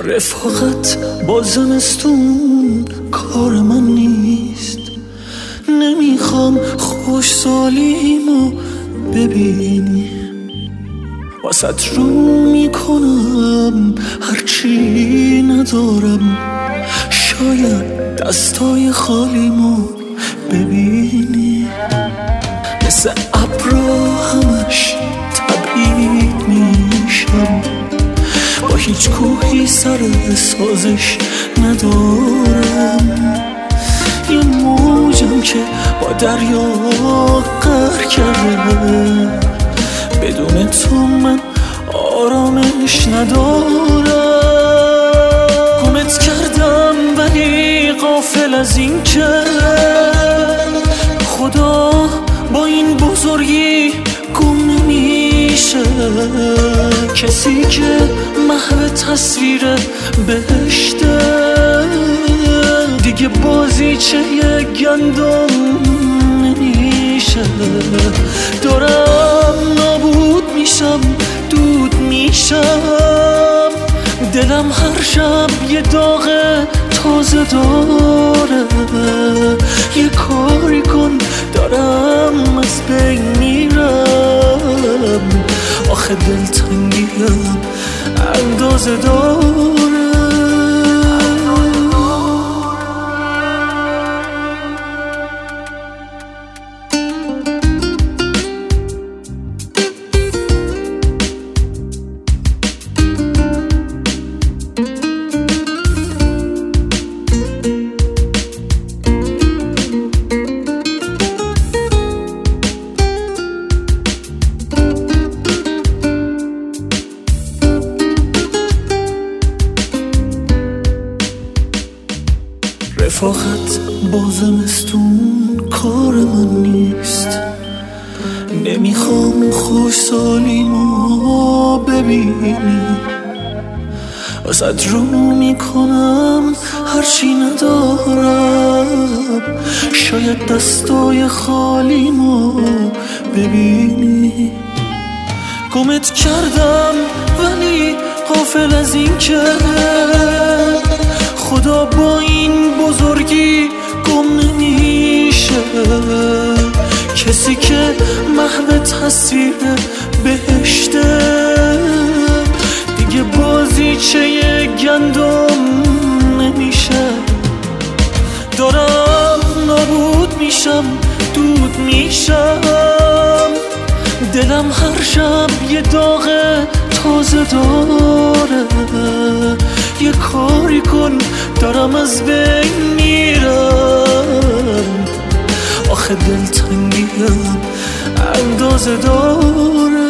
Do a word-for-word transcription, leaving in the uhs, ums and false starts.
رفاقت با زمستون کار من نیست. نمیخوام خوش سالیمو ببینی، واسط رو میکنم هرچی ندارم. شاید دستای خالیمو ببینی، مثل ابرا همش تبعید میشم. با هیچ کوهی سر سازش ندارم. یه موجم که با دریا غرق کرده، بدون تو من آرامش ندارم. گمت کردم ولی غافل از این که خدا با این بزرگی گم نمیشه. کسی که محو تصویر بهشته، دیگه بازیچه گندم نمیشه. دارم نابود میشم، دود میشم. دلم هر شب یه داغ تازه داره. یه کاری کن، دارم از بین میرم. آخه دلتنگیم اندازه داره. رفاقت با زمستون کار من نیست. نمیخوام خوش سالیمو ببینی، واسه رو میکنم هرچی ندارم. شاید دستای خالیمو ببینی. گمت کردم ولی غافل از این که خدا با این بزرگی گم نمیشه. کسی که محو تصویر بهشته، دیگه بازیچه گندم نمیشه. دارم نابود میشم، دود میشم. دلم هر شب یه داغ تازه داره. یه کاری کن، دارم از بین میرم. آخه دلتنگیم اندازه داره.